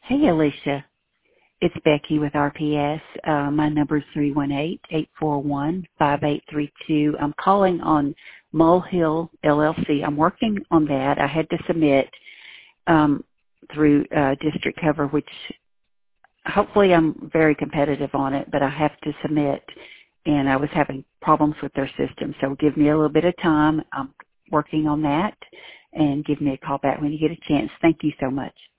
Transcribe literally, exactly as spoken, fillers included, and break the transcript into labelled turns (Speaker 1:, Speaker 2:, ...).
Speaker 1: Hey, Alicia. It's Becky with R P S. Uh, my number is three one eight, eight four one, five eight three two. I'm calling on Molehill L L C. I'm working on that. I had to submit um, through uh, district cover, which hopefully I'm very competitive on it, but I have to submit, and I was having problems with their system. So give me a little bit of time. I'm working on that, and give me a call back when you get a chance. Thank you so much.